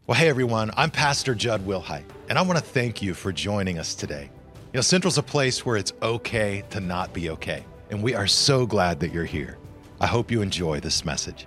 Well, hey everyone, I'm Pastor Judd Wilhite, and I want to thank you for joining us today. You know, Central's a place where it's okay to not be okay, and we are so glad that you're here. I hope you enjoy this message.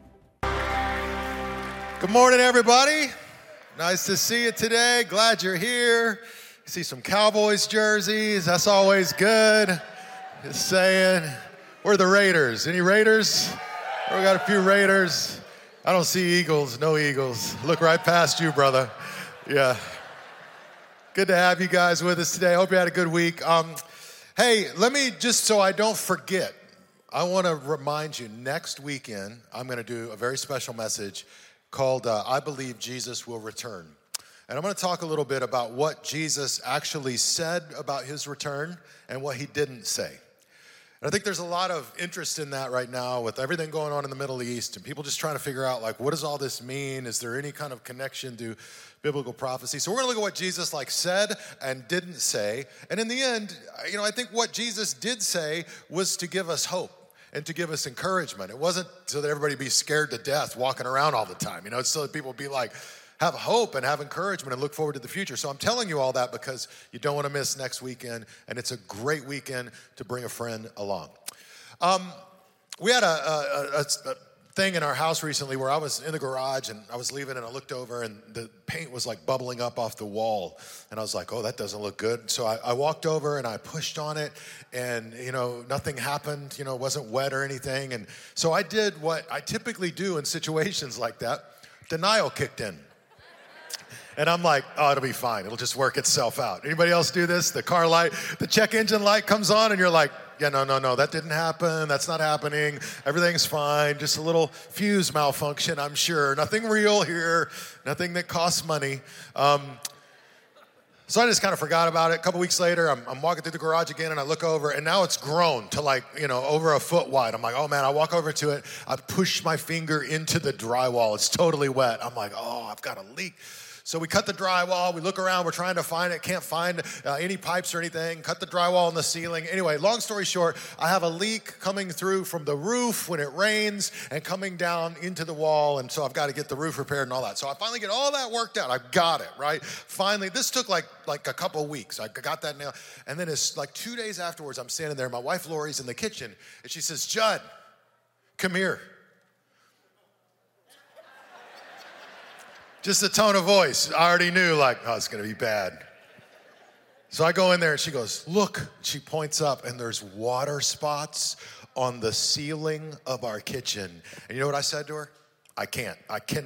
Good morning, everybody. Nice to see you today. Glad you're here. See some Cowboys jerseys. That's always good. Just saying. Where are the Raiders? Any Raiders? We got a few Raiders. I don't see Eagles. No Eagles. Look right past you, brother. Yeah. Good to have you guys with us today. I hope you had a good week. Hey, let me just so I don't forget, I want to remind you, next weekend, I'm going to do a very special message called I Believe Jesus Will Return. And I'm going to talk a little bit about what Jesus actually said about his return and what he didn't say. And I think there's a lot of interest in that right now with everything going on in the Middle East and people just trying to figure out, like, what does all this mean? Is there any kind of connection to biblical prophecy? So we're going to look at what Jesus said and didn't say. And in the end, I think what Jesus did say was to give us hope and to give us encouragement. It wasn't so that everybody be scared to death walking around all the time. It's so that people be like, have hope and have encouragement and look forward to the future. So I'm telling you all that because you don't want to miss next weekend, and it's a great weekend to bring a friend along. We had a thing in our house recently where I was in the garage and I was leaving and I looked over and the paint was like bubbling up off the wall. And I was like, oh, that doesn't look good. So I walked over and I pushed on it and, nothing happened, it wasn't wet or anything. And so I did what I typically do in situations like that. Denial kicked in. And I'm like, oh, it'll be fine. It'll just work itself out. Anybody else do this? The car light, the check engine light comes on and you're like, yeah, no, that didn't happen. That's not happening. Everything's fine. Just a little fuse malfunction, I'm sure. Nothing real here. Nothing that costs money. So I just kind of forgot about it. A couple weeks later, I'm walking through the garage again and I look over and now it's grown to over a foot wide. I'm like, oh man, I walk over to it. I push my finger into the drywall. It's totally wet. I'm like, oh, I've got a leak. So we cut the drywall, we look around, we're trying to find it, can't find any pipes or anything, cut the drywall in the ceiling. Anyway, long story short, I have a leak coming through from the roof when it rains and coming down into the wall, and so I've got to get the roof repaired and all that. So I finally get all that worked out. I've got it, right? Finally, this took like a couple of weeks. I got that nailed. And then it's like 2 days afterwards, I'm standing there, my wife Lori's in the kitchen, and she says, Judd, come here. Just the tone of voice. I already knew, it's going to be bad. So I go in there and she goes, look. She points up and there's water spots on the ceiling of our kitchen. And you know what I said to her? I can't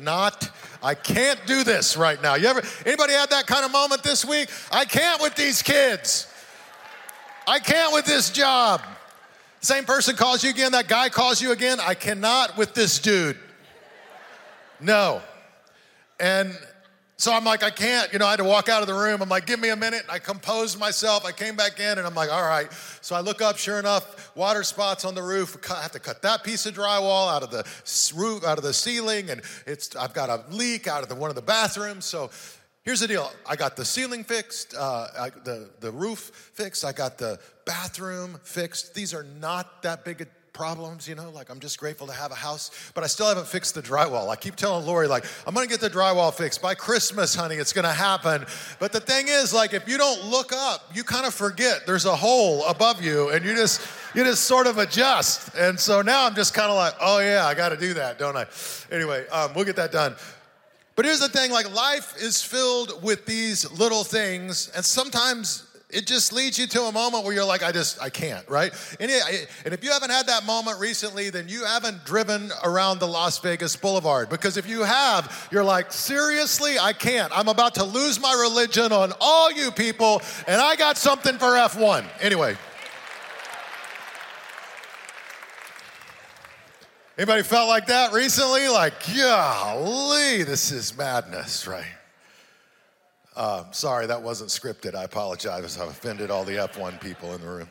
do this right now. Anybody had that kind of moment this week? I can't with these kids. I can't with this job. Same person calls you again. That guy calls you again. I cannot with this dude. No. And so I'm like, I can't, I had to walk out of the room. I'm like, give me a minute. I composed myself. I came back in and I'm like, all right. So I look up, sure enough, water spots on the roof. I have to cut that piece of drywall out of the roof, out of the ceiling. And I've got a leak out of one of the bathrooms. So here's the deal. I got the ceiling fixed, the roof fixed. I got the bathroom fixed. These are not that big a problems, I'm just grateful to have a house, but I still haven't fixed the drywall. I keep telling Lori, I'm going to get the drywall fixed by Christmas, honey. It's going to happen. But the thing is, if you don't look up, you kind of forget there's a hole above you and you just sort of adjust. And so now I'm just kind of like, oh yeah, I got to do that, don't I? Anyway, we'll get that done. But here's the thing, life is filled with these little things, and sometimes it just leads you to a moment where you're like, I can't, right? And if you haven't had that moment recently, then you haven't driven around the Las Vegas Boulevard. Because if you have, you're like, seriously, I can't. I'm about to lose my religion on all you people, and I got something for F1. Anyway. Anybody felt like that recently? Golly, this is madness, right? Sorry, that wasn't scripted. I apologize. I've offended all the F1 people in the room.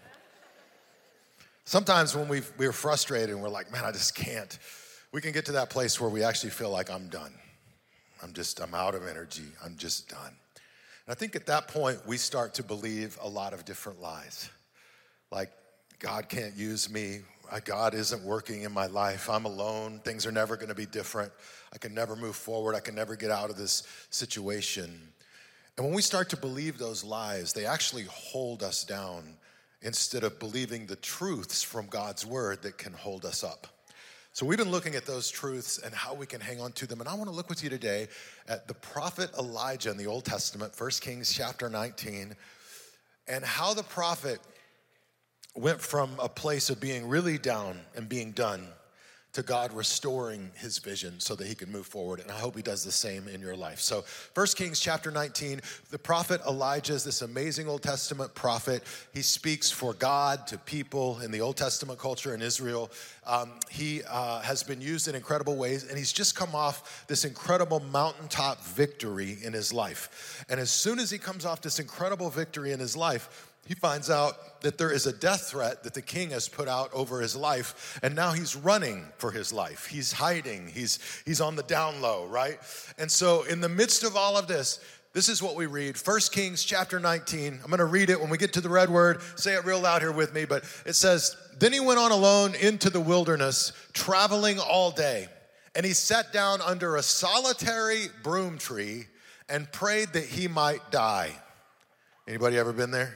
Sometimes when we're frustrated and we're like, man, I just can't, we can get to that place where we actually feel like I'm done. I'm out of energy. I'm just done. And I think at that point, we start to believe a lot of different lies. Like, God can't use me. God isn't working in my life. I'm alone. Things are never going to be different. I can never move forward. I can never get out of this situation. And when we start to believe those lies, they actually hold us down instead of believing the truths from God's word that can hold us up. So we've been looking at those truths and how we can hang on to them. And I want to look with you today at the prophet Elijah in the Old Testament, 1 Kings chapter 19, and how the prophet went from a place of being really down and being done to God restoring his vision so that he can move forward. And I hope he does the same in your life. So 1 Kings chapter 19, the prophet Elijah is this amazing Old Testament prophet. He speaks for God to people in the Old Testament culture in Israel. He has been used in incredible ways, and he's just come off this incredible mountaintop victory in his life. And as soon as he comes off this incredible victory in his life, he finds out that there is a death threat that the king has put out over his life, and now he's running for his life. He's hiding. He's on the down low, right? And so in the midst of all of this, this is what we read. 1 Kings chapter 19. I'm going to read it when we get to the red word. Say it real loud here with me, but it says, "Then he went on alone into the wilderness, traveling all day, and he sat down under a solitary broom tree and prayed that he might die." Anybody ever been there?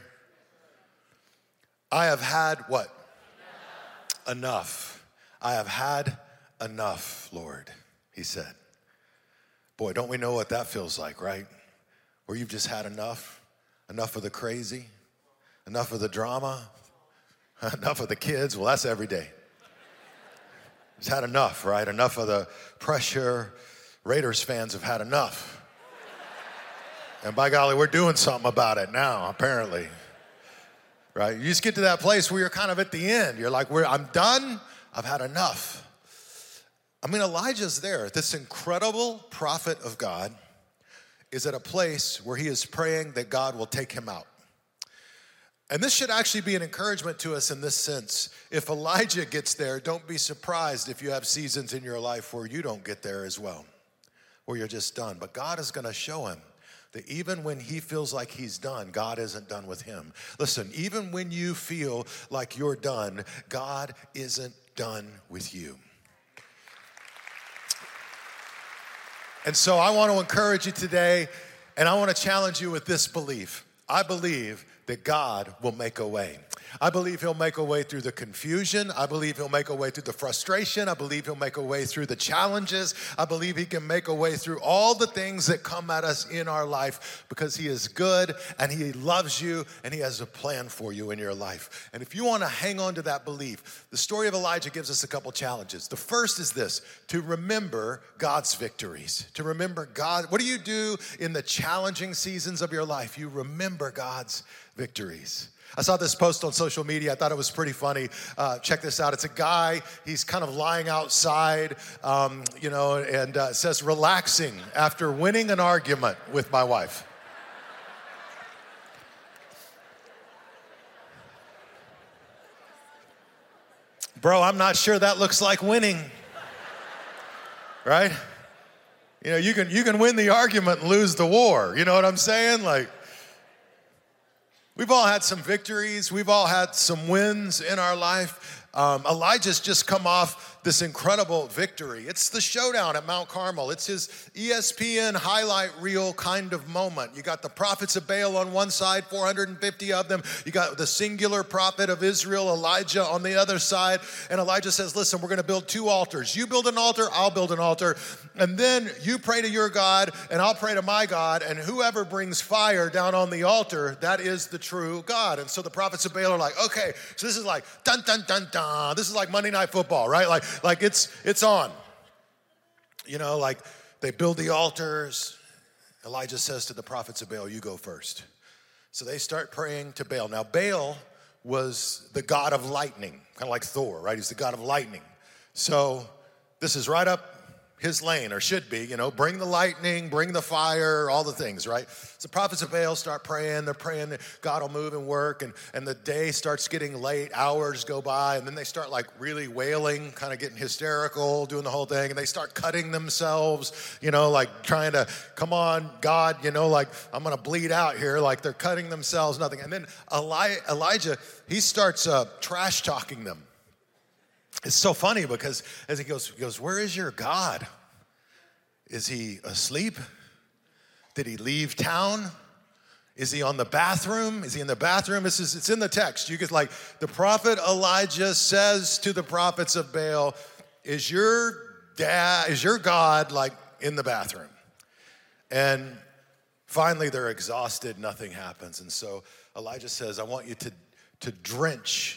I have had what? Enough. I have had enough, Lord, he said. Boy, don't we know what that feels like, right? Where you've just had enough. Enough of the crazy. Enough of the drama. Enough of the kids. Well, that's every day. Just had enough, right? Enough of the pressure. Raiders fans have had enough. And by golly, we're doing something about it now, apparently. Right? You just get to that place where you're kind of at the end. You're like, I'm done. I've had enough. I mean, Elijah's there. This incredible prophet of God is at a place where he is praying that God will take him out. And this should actually be an encouragement to us in this sense. If Elijah gets there, don't be surprised if you have seasons in your life where you don't get there as well, where you're just done. But God is going to show him that even when he feels like he's done, God isn't done with him. Listen, even when you feel like you're done, God isn't done with you. And so I want to encourage you today, and I want to challenge you with this belief. I believe that God will make a way. I believe he'll make a way through the confusion. I believe he'll make a way through the frustration. I believe he'll make a way through the challenges. I believe he can make a way through all the things that come at us in our life because he is good and he loves you and he has a plan for you in your life. And if you want to hang on to that belief, the story of Elijah gives us a couple challenges. The first is this, to remember God's victories, to remember God. What do you do in the challenging seasons of your life? You remember God's victories. I saw this post on social media. I thought it was pretty funny. Check this out. It's a guy. He's kind of lying outside, and it says, "Relaxing after winning an argument with my wife." Bro, I'm not sure that looks like winning, right? You know, you can win the argument and lose the war. You know what I'm saying? Like, we've all had some victories. We've all had some wins in our life. Elijah's just come off this incredible victory. It's the showdown at Mount Carmel. It's his ESPN highlight reel kind of moment. You got the prophets of Baal on one side, 450 of them. You got the singular prophet of Israel, Elijah, on the other side. And Elijah says, listen, we're going to build two altars. You build an altar, I'll build an altar. And then you pray to your God, and I'll pray to my God. And whoever brings fire down on the altar, that is the true God. And so the prophets of Baal are like, okay, so this is like dun, dun, dun, dun. This is like Monday Night Football, right? Like it's on. You know, like they build the altars. Elijah says to the prophets of Baal, you go first. So they start praying to Baal. Now, Baal was the god of lightning, kind of like Thor, right? He's the god of lightning. So this is right up his lane, or should be, you know, bring the lightning, bring the fire, all the things, right? So prophets of Baal start praying. They're praying that God will move and work, and the day starts getting late, hours go by, and then they start like really wailing, kind of getting hysterical, doing the whole thing, and they start cutting themselves, you know, like trying to, come on, God, you know, like I'm going to bleed out here, like they're cutting themselves, nothing. And then Elijah, he starts trash talking them. it's so funny because as he goes, where is your God? Is he asleep? Did he leave town? Is he on the bathroom? Is he in the bathroom? It's in the text. You get like the prophet Elijah says to the prophets of Baal, is your God like in the bathroom? And finally they're exhausted, nothing happens. And so Elijah says, I want you to drench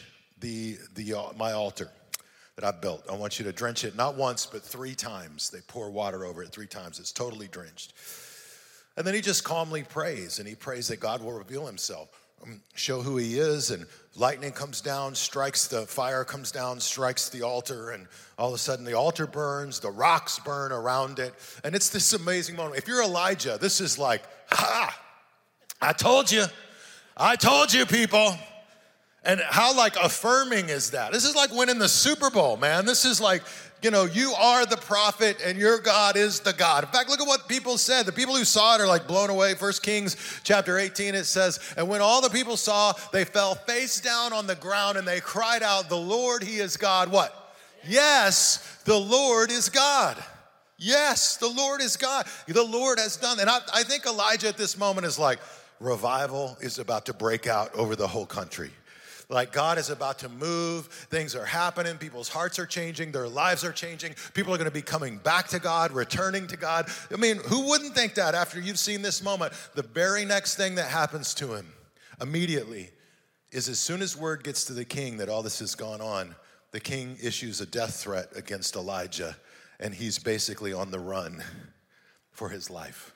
my altar that I built. I want you to drench it not once, but 3 times. They pour water over it 3 times. It's totally drenched. And then he just calmly prays, and he prays that God will reveal himself, show who he is, and lightning comes down, fire comes down, strikes the altar, and all of a sudden the altar burns, the rocks burn around it, and it's this amazing moment. If you're Elijah, this is like, ha, I told you people. And how like affirming is that? This is like winning the Super Bowl, man. This is like, you are the prophet and your God is the God. In fact, look at what people said. The people who saw it are like blown away. 1 Kings chapter 18, it says, and when all the people saw, they fell face down on the ground and they cried out, the Lord, he is God. What? Yes, the Lord is God. Yes, the Lord is God. The Lord has done. And I think Elijah at this moment is like, revival is about to break out over the whole country. Like God is about to move, things are happening, people's hearts are changing, their lives are changing, people are gonna be coming back to God, returning to God. I mean, who wouldn't think that after you've seen this moment? The very next thing that happens to him immediately is as soon as word gets to the king that all this has gone on, the king issues a death threat against Elijah, and he's basically on the run for his life.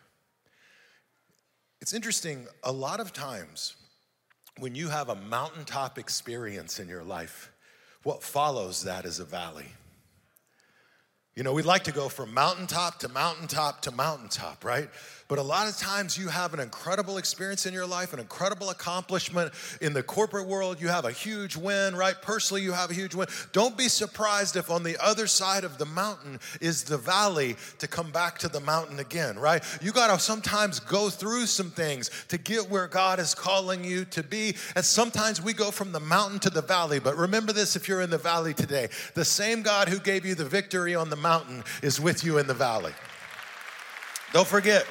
It's interesting, a lot of times, when you have a mountaintop experience in your life, what follows that is a valley. We'd like to go from mountaintop to mountaintop to mountaintop, right? But a lot of times you have an incredible experience in your life, an incredible accomplishment in the corporate world. You have a huge win, right? Personally, you have a huge win. Don't be surprised if on the other side of the mountain is the valley to come back to the mountain again, right? You got to sometimes go through some things to get where God is calling you to be. And sometimes we go from the mountain to the valley. But remember this, if you're in the valley today, the same God who gave you the victory on the mountain is with you in the valley. Don't forget.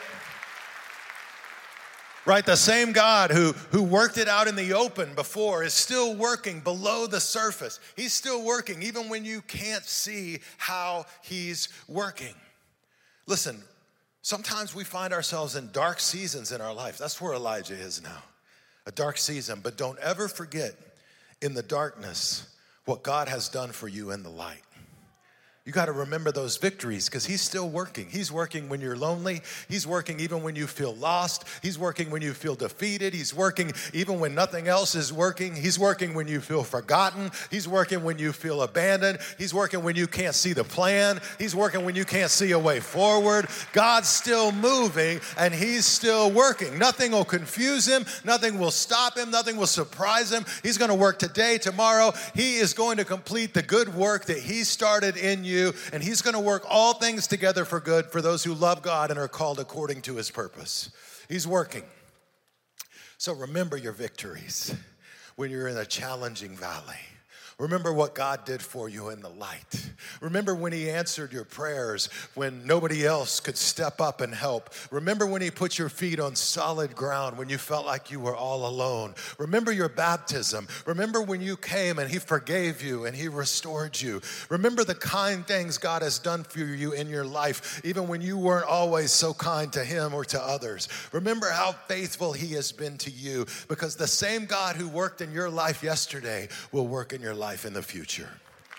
Right, the same God who worked it out in the open before is still working below the surface. He's still working even when you can't see how he's working. Listen, sometimes we find ourselves in dark seasons in our life. That's where Elijah is now, a dark season. But don't ever forget in the darkness what God has done for you in the light. You got to remember those victories because he's still working. He's working when you're lonely. He's working even when you feel lost. He's working when you feel defeated. He's working even when nothing else is working. He's working when you feel forgotten. He's working when you feel abandoned. He's working when you can't see the plan. He's working when you can't see a way forward. God's still moving and he's still working. Nothing will confuse him. Nothing will stop him. Nothing will surprise him. He's going to work today, tomorrow. He is going to complete the good work that he started in you. And he's going to work all things together for good for those who love God and are called according to his purpose. He's working. So remember your victories when you're in a challenging valley. Remember what God did for you in the light. Remember when he answered your prayers when nobody else could step up and help. Remember when he put your feet on solid ground when you felt like you were all alone. Remember your baptism. Remember when you came and he forgave you and he restored you. Remember the kind things God has done for you in your life, even when you weren't always so kind to him or to others. Remember how faithful he has been to you, because the same God who worked in your life yesterday will work in your life in the future.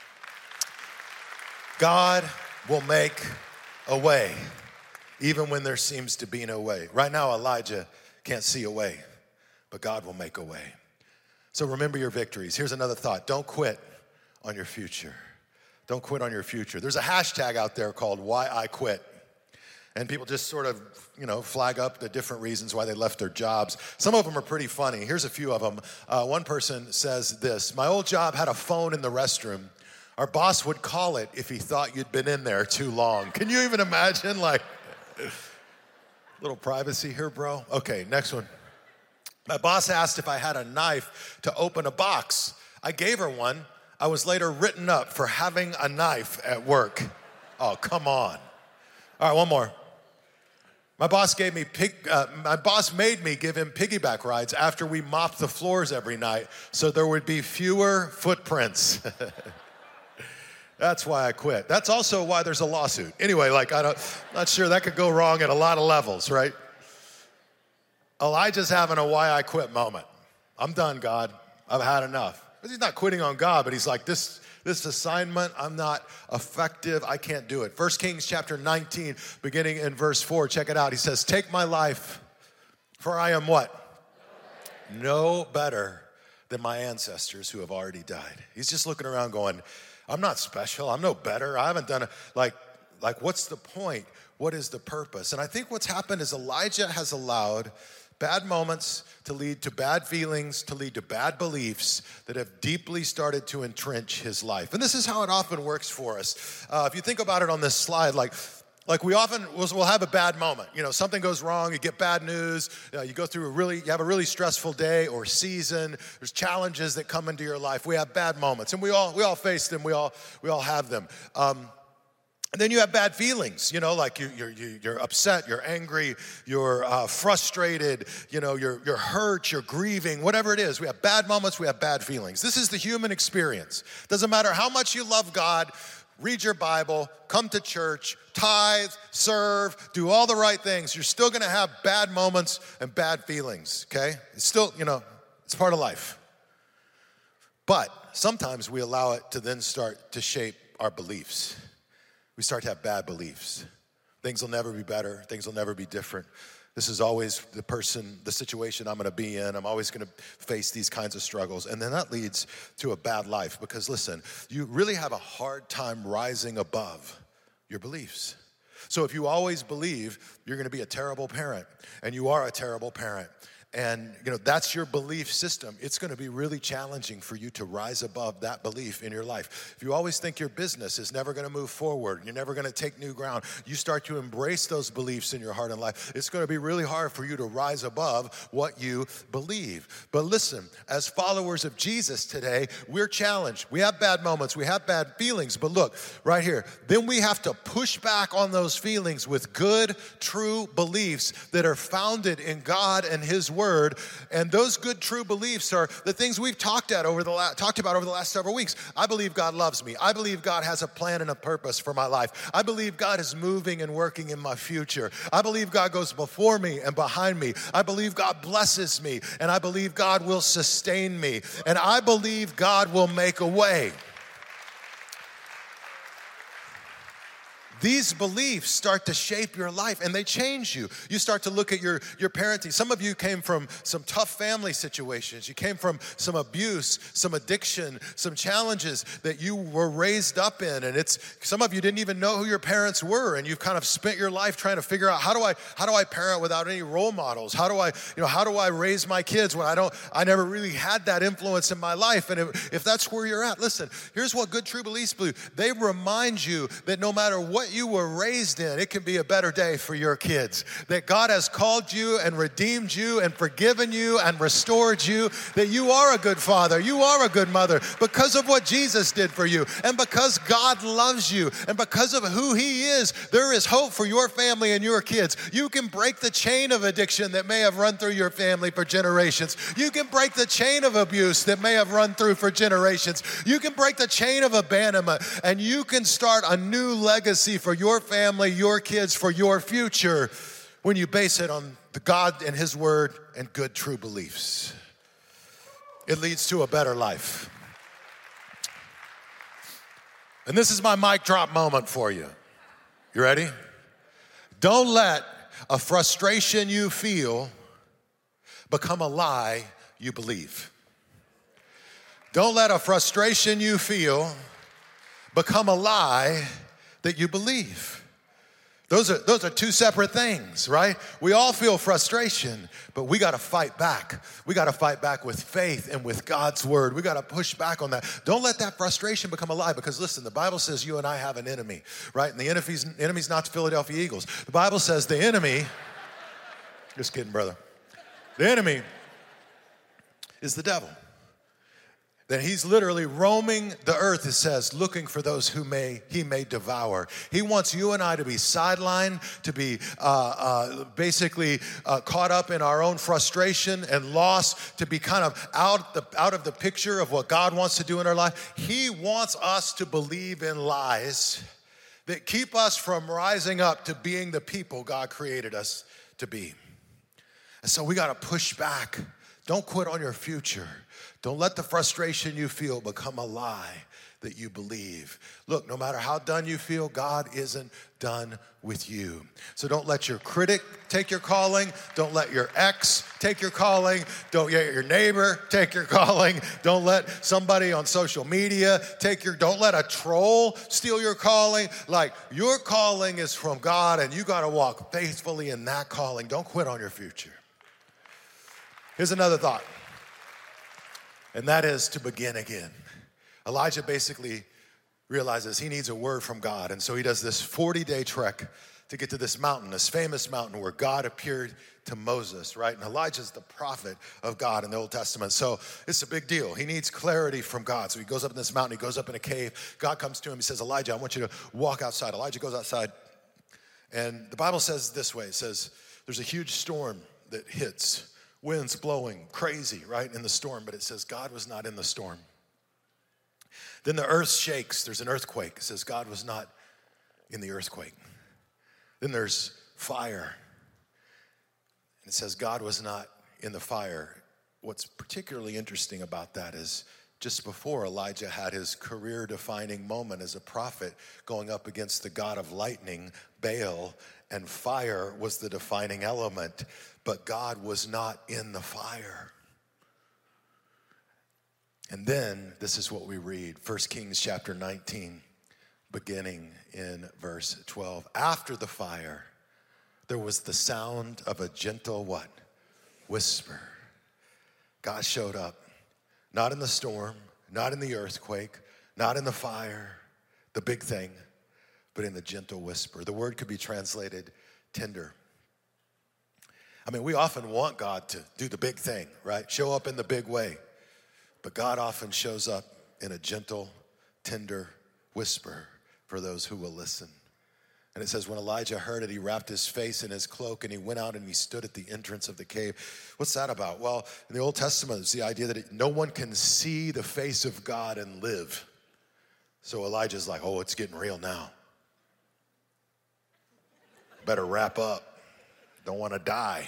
God will make a way even when there seems to be no way. Right now, Elijah can't see a way, but God will make a way. So remember your victories. Here's another thought. Don't quit on your future. Don't quit on your future. There's a hashtag out there called Why I Quit. And people just sort of, flag up the different reasons why they left their jobs. Some of them are pretty funny. Here's a few of them. One person says this: my old job had a phone in the restroom. Our boss would call it if he thought you'd been in there too long. Can you even imagine? Like, little privacy here, bro. Okay, next one. My boss asked if I had a knife to open a box. I gave her one. I was later written up for having a knife at work. Oh, come on. All right, one more. My boss made me give him piggyback rides after we mopped the floors every night so there would be fewer footprints. That's why I quit. That's also why there's a lawsuit. Anyway, not sure, that could go wrong at a lot of levels, right? Elijah's having a why I quit moment. I'm done, God. I've had enough. But he's not quitting on God, but he's like, this assignment, I'm not effective. I can't do it. 1 Kings chapter 19, beginning in verse 4. Check it out. He says, take my life, for I am what? No better than my ancestors who have already died. He's just looking around going, I'm not special. I'm no better. I haven't done it. Like, what's the point? What is the purpose? And I think what's happened is Elijah has allowed bad moments to lead to bad feelings, to lead to bad beliefs that have deeply started to entrench his life. And this is how it often works for us. If you think about it on this slide, like we often will have a bad moment. You know, something goes wrong, you get bad news, you go through you have a really stressful day or season. There's challenges that come into your life. We have bad moments, and we all face them. We all have them. And then you have bad feelings, you know, like you're upset, you're angry, you're frustrated, you know, you're hurt, you're grieving, whatever it is. We have bad moments, we have bad feelings. This is the human experience. Doesn't matter how much you love God, read your Bible, come to church, tithe, serve, do all the right things. You're still going to have bad moments and bad feelings, okay? It's still, you know, it's part of life. But sometimes we allow it to then start to shape our beliefs. We start to have bad beliefs. Things will never be better. Things will never be different. This is always the situation I'm going to be in. I'm always going to face these kinds of struggles. And then that leads to a bad life because, listen, you really have a hard time rising above your beliefs. So if you always believe you're going to be a terrible parent, and you are a terrible parent, and you know that's your belief system, it's going to be really challenging for you to rise above that belief in your life. If you always think your business is never going to move forward, you're never going to take new ground, you start to embrace those beliefs in your heart and life, it's going to be really hard for you to rise above what you believe. But listen, as followers of Jesus today, we're challenged. We have bad moments, we have bad feelings, but look, right here, then we have to push back on those feelings with good, true beliefs that are founded in God and His Word. And those good, true beliefs are the things we've talked about over the last several weeks. I believe God loves me. I believe God has a plan and a purpose for my life. I believe God is moving and working in my future. I believe God goes before me and behind me. I believe God blesses me, and I believe God will sustain me, and I believe God will make a way. These beliefs start to shape your life, and they change you. You start to look at your parenting. Some of you came from some tough family situations. You came from some abuse, some addiction, some challenges that you were raised up in. And some of you didn't even know who your parents were, and you've kind of spent your life trying to figure out how do I parent without any role models? How do I raise my kids when I never really had that influence in my life? And if that's where you're at, listen, here's what good true beliefs do. They remind you that no matter what you were raised in, it can be a better day for your kids. That God has called you and redeemed you and forgiven you and restored you. That you are a good father, you are a good mother because of what Jesus did for you, and because God loves you, and because of who He is. There is hope for your family and your kids. You can break the chain of addiction that may have run through your family for generations. You can break the chain of abuse that may have run through for generations. You can break the chain of abandonment, and you can start a new legacy for your family, your kids, for your future when you base it on the God and His Word and good, true beliefs. It leads to a better life. And this is my mic drop moment for you. You ready? Don't let a frustration you feel become a lie you believe. Don't let a frustration you feel become a lie that you believe. Those are two separate things, right? We all feel frustration, but we got to fight back. We got to fight back with faith and with God's Word. We got to push back on that. Don't let that frustration become a lie, because listen, the Bible says you and I have an enemy, right? And the enemy's not the Philadelphia Eagles. The Bible says the enemy, just kidding, brother. The enemy is the devil. That he's literally roaming the earth, it says, looking for those who he may devour. He wants you and I to be sidelined, to be basically caught up in our own frustration and loss, to be kind of out of the picture of what God wants to do in our life. He wants us to believe in lies that keep us from rising up to being the people God created us to be. And so we got to push back. Don't quit on your future. Don't let the frustration you feel become a lie that you believe. Look, no matter how done you feel, God isn't done with you. So don't let your critic take your calling. Don't let your ex take your calling. Don't let your neighbor take your calling. Don't let somebody on social media don't let a troll steal your calling. Like, your calling is from God, and you got to walk faithfully in that calling. Don't quit on your future. Here's another thought, and that is to begin again. Elijah basically realizes he needs a word from God, and so he does this 40-day trek to get to this mountain, this famous mountain where God appeared to Moses, right? And Elijah's the prophet of God in the Old Testament, so it's a big deal. He needs clarity from God, so he goes up in this mountain, he goes up in a cave. God comes to him, he says, Elijah, I want you to walk outside. Elijah goes outside, and the Bible says this way. It says there's a huge storm that hits. Winds blowing crazy, right, in the storm, but it says God was not in the storm. Then the earth shakes. There's an earthquake. It says God was not in the earthquake. Then there's fire. And it says God was not in the fire. What's particularly interesting about that is just before Elijah had his career-defining moment as a prophet going up against the god of lightning, Baal, and fire was the defining element, but God was not in the fire. And then this is what we read, 1 Kings chapter 19, beginning in verse 12. After the fire, there was the sound of a gentle what? Whisper. God showed up, not in the storm, not in the earthquake, not in the fire, the big thing, but in the gentle whisper. The word could be translated tender. I mean, we often want God to do the big thing, right? Show up in the big way. But God often shows up in a gentle, tender whisper for those who will listen. And it says, when Elijah heard it, he wrapped his face in his cloak and he went out and he stood at the entrance of the cave. What's that about? Well, in the Old Testament, it's the idea that no one can see the face of God and live. So Elijah's like, oh, it's getting real now. Better wrap up. Don't want to die.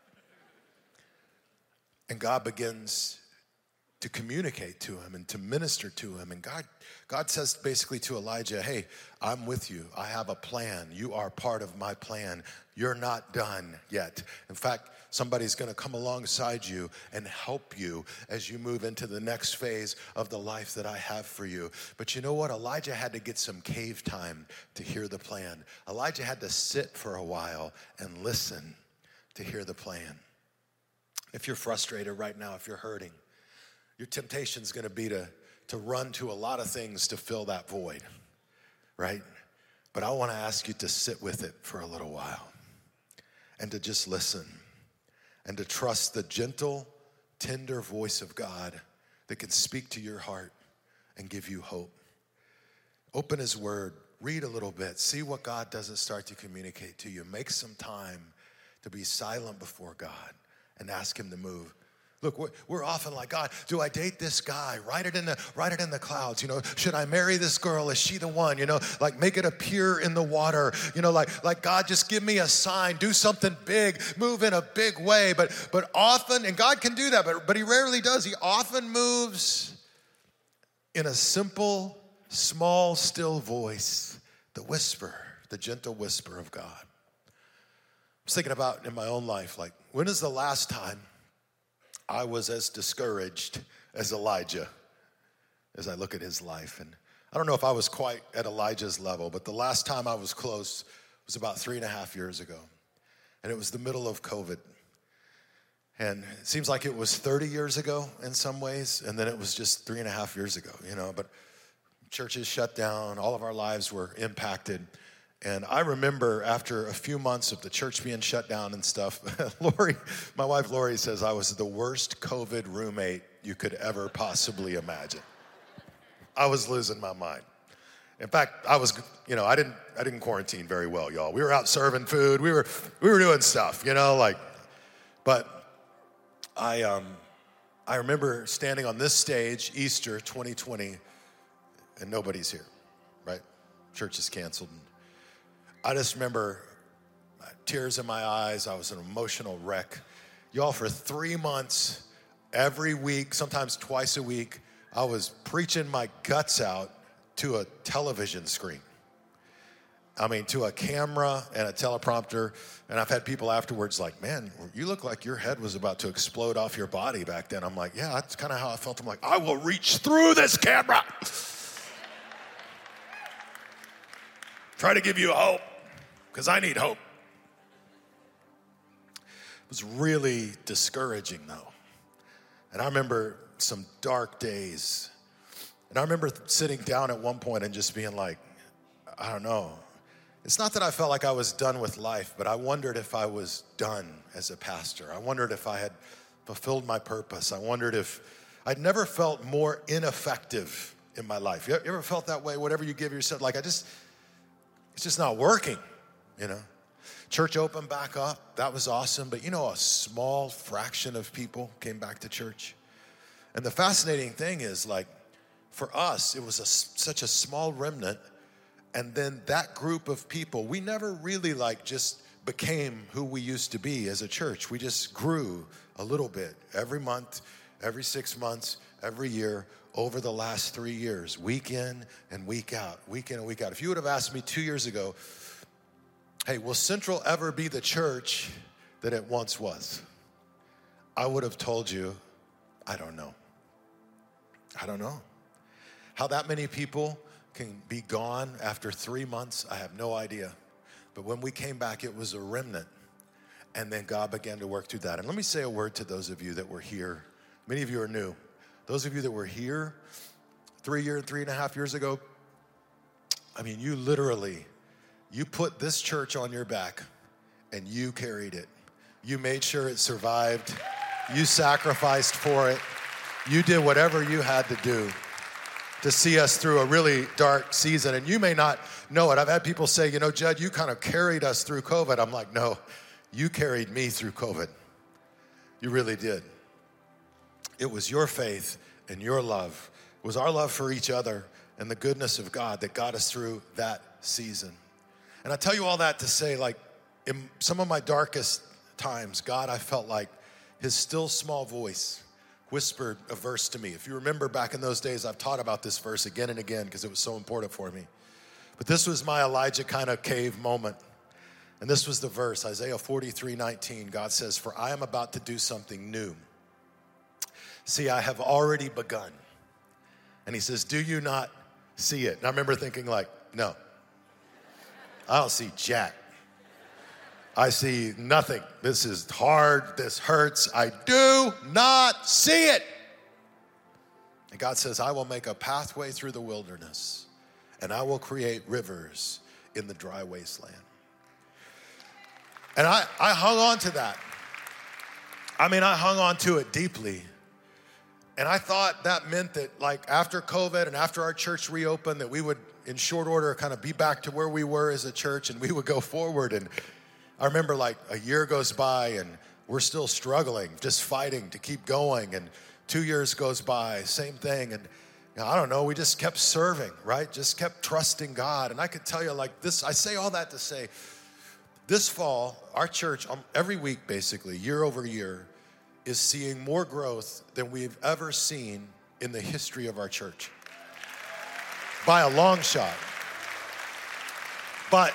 And God begins to communicate to him and to minister to him. And God says basically to Elijah, hey, I'm with you. I have a plan. You are part of my plan. You're not done yet. In fact, somebody's going to come alongside you and help you as you move into the next phase of the life that I have for you. But you know what? Elijah had to get some cave time to hear the plan. Elijah had to sit for a while and listen to hear the plan. If you're frustrated right now, if you're hurting, your temptation is going to be to run to a lot of things to fill that void, right? But I want to ask you to sit with it for a little while and to just listen and to trust the gentle, tender voice of God that can speak to your heart and give you hope. Open his word, read a little bit, see what God doesn't start to communicate to you. Make some time to be silent before God and ask him to move. Look, we're often like, God, do I date this guy? Write it in the clouds. You know, should I marry this girl? Is she the one? You know, like make it appear in the water. You know, like God, just give me a sign. Do something big. Move in a big way. But often, and God can do that, but he rarely does. He often moves in a simple, small, still voice, the whisper, the gentle whisper of God. I was thinking about in my own life, like, when is the last time I was as discouraged as Elijah as I look at his life? And I don't know if I was quite at Elijah's level, but the last time I was close was about 3.5 years ago. And it was the middle of COVID. And it seems like it was 30 years ago in some ways, and then it was just 3.5 years ago, you know. But churches shut down, all of our lives were impacted. And I remember after a few months of the church being shut down and stuff, my wife Lori says I was the worst COVID roommate you could ever possibly imagine. I was losing my mind. In fact, I didn't quarantine very well, y'all. We were out serving food. We were doing stuff, but I remember standing on this stage, Easter 2020, and nobody's here, right? Church is canceled. I just remember tears in my eyes. I was an emotional wreck. Y'all, for 3 months, every week, sometimes twice a week, I was preaching my guts out to a television screen. To a camera and a teleprompter. And I've had people afterwards like, man, you look like your head was about to explode off your body back then. I'm like, yeah, that's kind of how I felt. I'm like, I will reach through this camera. Try to give you hope, because I need hope. It was really discouraging, though. And I remember some dark days. And I remember sitting down at one point and just being like, I don't know. It's not that I felt like I was done with life, but I wondered if I was done as a pastor. I wondered if I had fulfilled my purpose. I wondered if I'd never felt more ineffective in my life. You ever felt that way? Whatever you give yourself, it's just not working, Church opened back up. That was awesome. But a small fraction of people came back to church. And the fascinating thing is, for us, it was such a small remnant. And then that group of people, we never really just became who we used to be as a church. We just grew a little bit every month, every 6 months, every year, over the last 3 years, week in and week out, week in and week out. If you would have asked me 2 years ago, hey, will Central ever be the church that it once was? I would have told you, I don't know. I don't know. How that many people can be gone after 3 months, I have no idea. But when we came back, it was a remnant. And then God began to work through that. And let me say a word to those of you that were here. Many of you are new. Those of you that were here 3.5 years ago, you put this church on your back and you carried it. You made sure it survived. You sacrificed for it. You did whatever you had to do to see us through a really dark season. And you may not know it. I've had people say, Judd, you kind of carried us through COVID. I'm like, no, you carried me through COVID. You really did. It was your faith and your love. It was our love for each other and the goodness of God that got us through that season. And I tell you all that to say, in some of my darkest times, God, I felt like his still small voice whispered a verse to me. If you remember back in those days, I've taught about this verse again and again because it was so important for me. But this was my Elijah kind of cave moment. And this was the verse, Isaiah 43:19. God says, for I am about to do something new. See, I have already begun. And he says, do you not see it? And I remember thinking no, I don't see jack. I see nothing. This is hard. This hurts. I do not see it. And God says, I will make a pathway through the wilderness, and I will create rivers in the dry wasteland. And I hung on to that. I hung on to it deeply. And I thought that meant that after COVID and after our church reopened, that we would, in short order, kind of be back to where we were as a church and we would go forward. And I remember a year goes by and we're still struggling, just fighting to keep going. And 2 years goes by, same thing. And I don't know, we just kept serving, right? Just kept trusting God. And I could tell you this, I say all that to say, this fall, our church, every week basically, year over year, is seeing more growth than we've ever seen in the history of our church. By a long shot. But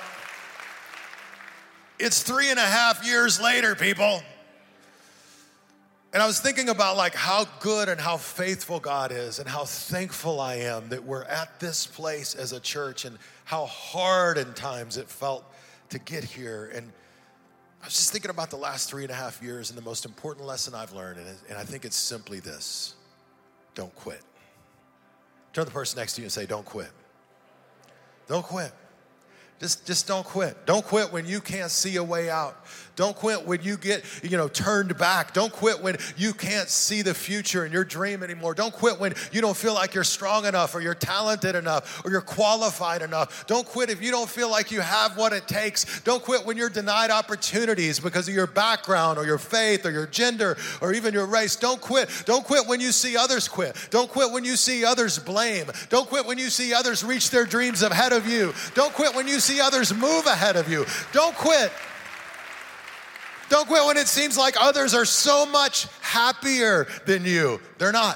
it's 3.5 years later, people. And I was thinking about how good and how faithful God is and how thankful I am that we're at this place as a church and how hard in times it felt to get here. And I was just thinking about the last 3.5 years and the most important lesson I've learned, and I think it's simply this: don't quit. Turn to the person next to you and say, don't quit. Don't quit. Just don't quit. Don't quit when you can't see a way out. Don't quit when you get, turned back. Don't quit when you can't see the future and your dream anymore. Don't quit when you don't feel like you're strong enough or you're talented enough or you're qualified enough. Don't quit if you don't feel like you have what it takes. Don't quit when you're denied opportunities because of your background or your faith or your gender or even your race. Don't quit. Don't quit when you see others quit. Don't quit when you see others blame. Don't quit when you see others reach their dreams ahead of you. Don't quit when you see others move ahead of you. Don't quit. Don't quit when it seems like others are so much happier than you. They're not.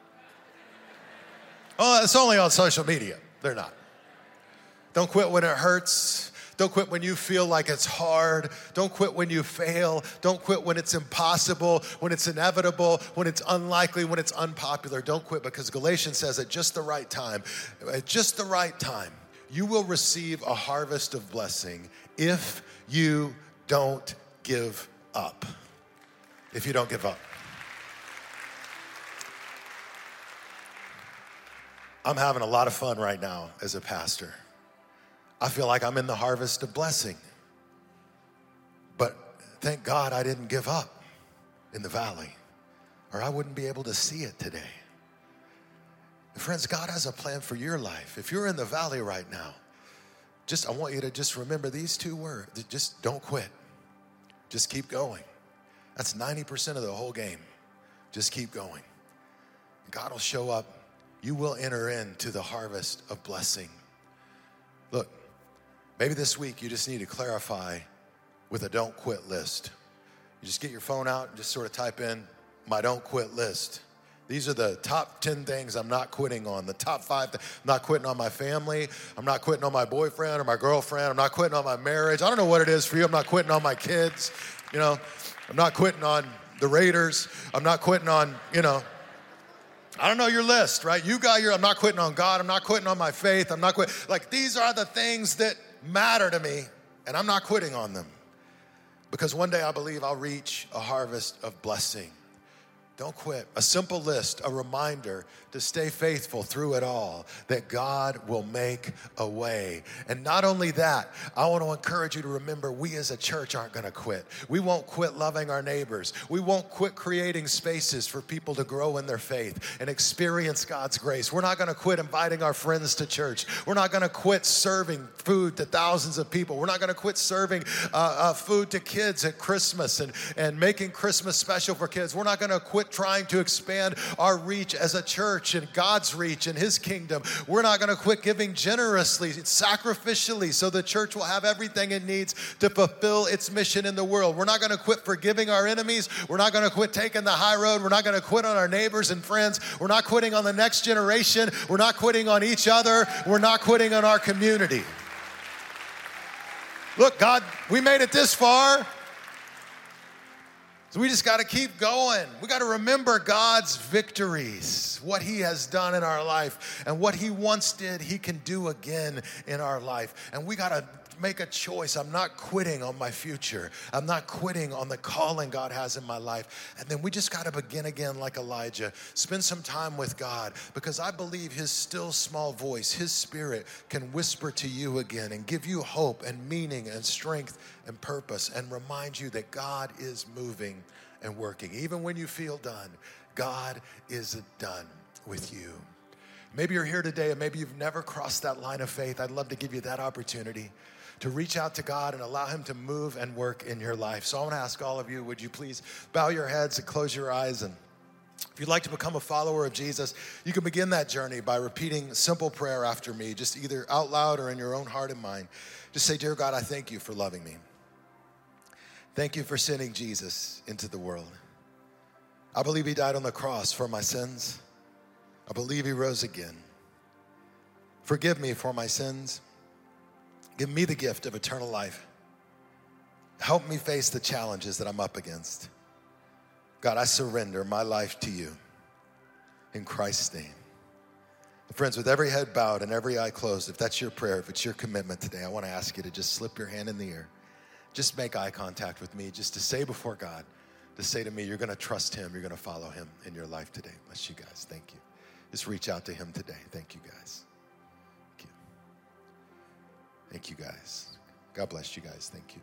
Oh, it's only on social media. They're not. Don't quit when it hurts. Don't quit when you feel like it's hard. Don't quit when you fail. Don't quit when it's impossible, when it's inevitable, when it's unlikely, when it's unpopular. Don't quit, because Galatians says at just the right time, you will receive a harvest of blessing if you don't give up. If you don't give up. I'm having a lot of fun right now as a pastor. I feel like I'm in the harvest of blessing. But thank God I didn't give up in the valley, or I wouldn't be able to see it today. Friends, God has a plan for your life. If you're in the valley right now, I want you to just remember these two words. Just don't quit. Just keep going. That's 90% of the whole game. Just keep going. God will show up. You will enter into the harvest of blessing. Look, maybe this week you just need to clarify with a don't quit list. You just get your phone out and just sort of type in my don't quit list. These are the top 10 things I'm not quitting on. The top 5, I'm not quitting on my family. I'm not quitting on my boyfriend or my girlfriend. I'm not quitting on my marriage. I don't know what it is for you. I'm not quitting on my kids. I'm not quitting on the Raiders. I'm not quitting on, I don't know your list, right? You got I'm not quitting on God. I'm not quitting on my faith. I'm not quitting. Like, these are the things that matter to me, and I'm not quitting on them. Because one day I believe I'll reach a harvest of blessing. Don't quit. A simple list, a reminder to stay faithful through it all, that God will make a way. And not only that, I want to encourage you to remember we as a church aren't going to quit. We won't quit loving our neighbors. We won't quit creating spaces for people to grow in their faith and experience God's grace. We're not going to quit inviting our friends to church. We're not going to quit serving food to thousands of people. We're not going to quit serving food to kids at Christmas and making Christmas special for kids. We're not going to quit trying to expand our reach as a church and God's reach and His kingdom. We're not going to quit giving generously, sacrificially, so the church will have everything it needs to fulfill its mission in the world. We're not going to quit forgiving our enemies. We're not going to quit taking the high road. We're not going to quit on our neighbors and friends. We're not quitting on the next generation. We're not quitting on each other. We're not quitting on our community. Look, God, we made it this far. So we just got to keep going. We got to remember God's victories, what He has done in our life, and what He once did, He can do again in our life. And we got to make a choice. I'm not quitting on my future. I'm not quitting on the calling God has in my life. And then we just got to begin again like Elijah. Spend some time with God, because I believe His still small voice, His Spirit can whisper to you again and give you hope and meaning and strength and purpose and remind you that God is moving and working. Even when you feel done, God isn't done with you. Maybe you're here today and maybe you've never crossed that line of faith. I'd love to give you that opportunity to reach out to God and allow Him to move and work in your life. So I want to ask all of you, would you please bow your heads and close your eyes? And if you'd like to become a follower of Jesus, you can begin that journey by repeating a simple prayer after me, just either out loud or in your own heart and mind. Just say, "Dear God, I thank You for loving me. Thank You for sending Jesus into the world. I believe He died on the cross for my sins. I believe He rose again. Forgive me for my sins. Give me the gift of eternal life. Help me face the challenges that I'm up against. God, I surrender my life to You in Christ's name." Friends, with every head bowed and every eye closed, if that's your prayer, if it's your commitment today, I want to ask you to just slip your hand in the air. Just make eye contact with me, just to say before God, to say to me, you're going to trust Him, you're going to follow Him in your life today. Bless you guys. Thank you. Just reach out to Him today. Thank you, guys. Thank Thank you, guys. God bless you guys. Thank you.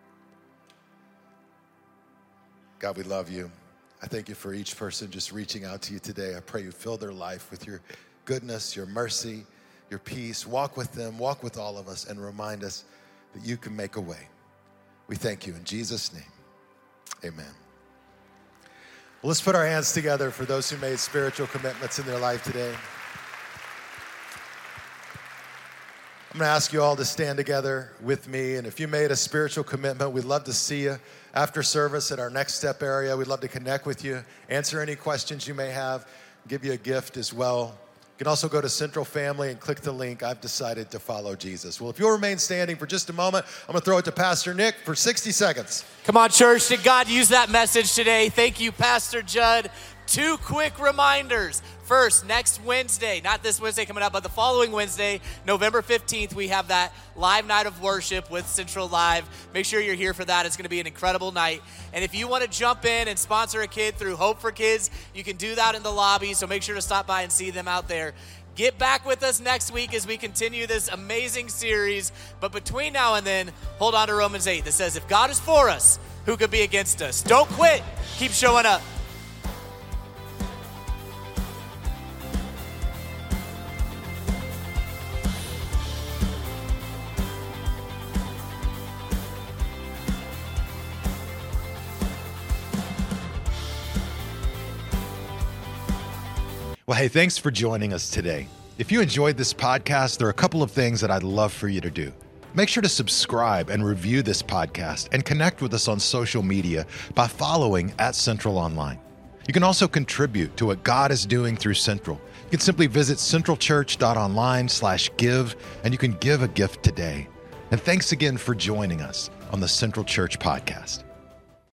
God, we love you. I thank you for each person just reaching out to you today. I pray you fill their life with your goodness, your mercy, your peace. Walk with them, walk with all of us, and remind us that you can make a way. We thank you in Jesus' name. Amen. Well, let's put our hands together for those who made spiritual commitments in their life today. I'm going to ask you all to stand together with me. And if you made a spiritual commitment, we'd love to see you after service at our Next Step area. We'd love to connect with you, answer any questions you may have, give you a gift as well. You can also go to Central Family and click the link, I've decided to follow Jesus. Well, if you'll remain standing for just a moment, I'm going to throw it to Pastor Nick for 60 seconds. Come on, church. Did God use that message today? Thank you, Pastor Judd. 2 quick reminders. First, next Wednesday, not this Wednesday coming up, but the following Wednesday, November 15th, we have that live night of worship with Central Live. Make sure you're here for that. It's going to be an incredible night. And if you want to jump in and sponsor a kid through Hope for Kids, you can do that in the lobby, so make sure to stop by and see them out there. Get back with us next week as we continue this amazing series. But between now and then, hold on to Romans 8 that says, if God is for us, who could be against us? Don't quit. Keep showing up. Well, hey, thanks for joining us today. If you enjoyed this podcast, there are a couple of things that I'd love for you to do. Make sure to subscribe and review this podcast and connect with us on social media by following @CentralOnline. You can also contribute to what God is doing through Central. You can simply visit centralchurch.online/give, and you can give a gift today. And thanks again for joining us on the Central Church Podcast.